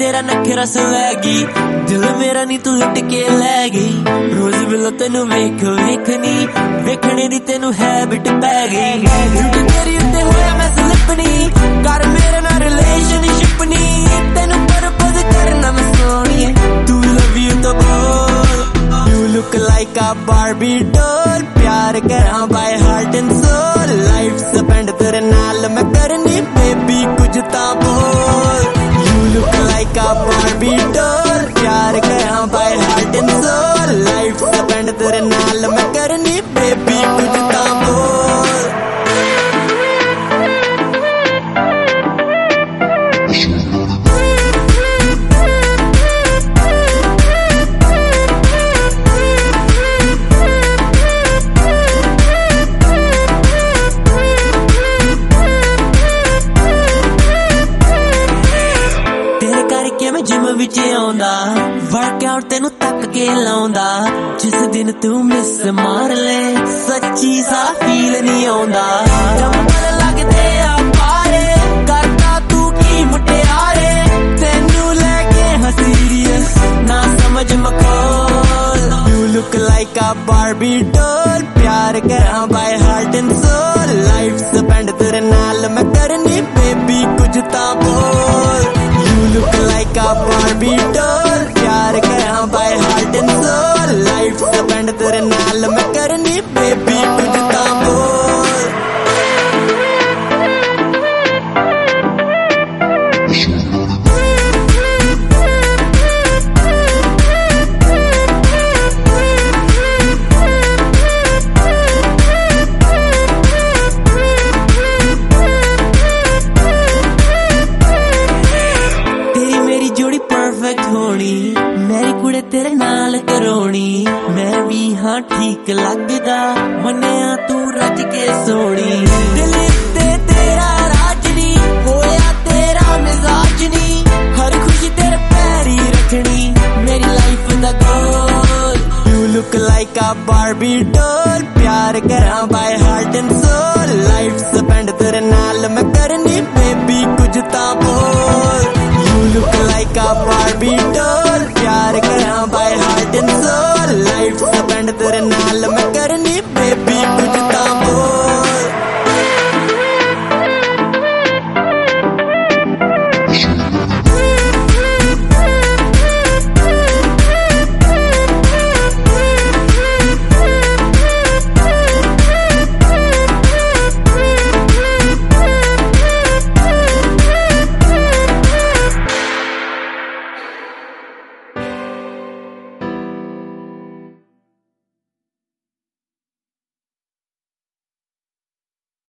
तेरा नखरा सवैगी, दिल मेरा नी तू हिट के लै गई। रोज बिलो तेनू वेख वेखनी, वेखने दी तेनू हैबिट पै गई। तेरी उत्ते होया मैं स्लिपनी, कर मेरे नाल रिलेशनशिप नी। तेनू प्रपोज करना मैं सोनिए, तू लव यू तो बोल। You look like a Barbie doll, प्यार करा by heart and soul। Life spend तेरे नाल मैं करनी baby कुछ तां बोल। You look like a Barbie doll, प्यार करा by heart and soul। Life spend तेरे नाल मैं करनी baby कुछ तां बोल। जिम विच आउंदा, वर्कआउट तेनू तक के लाउंदा। जिस दिन तू मिस मार ले, सच्ची सा फील नहीं आउंदा। चंपल लगदे आ पारे, करदा तू की मुटियारे। तेनू लेके हां सीरियस, ना समझ मखौल। You look like a Barbie doll, प्यार करा by heart and soul। Life spend तेरे नाल मैं करनी baby कुछ तां बोल। You look like a Barbie doll, प्यार करा by heart and soul। Life spend तेरे नाल मैं करनी baby कुछ तां बोल। मेरी कुड़े तेरे नाल करोनी, मैं भी हाँ ठीक लगदा। मन्निया तू रज के सोनी, दिल ते तेरा राजनी, होया तेरा मिजाज नी। हर खुशी तेरे पैरी रखनी, मेरी लाइफ दा गोल। You look like a Barbie doll, प्यार करा by heart and soul। Life spend तेरे नाल मैं करनी baby कुछ तां बोल। You look like a Barbie doll,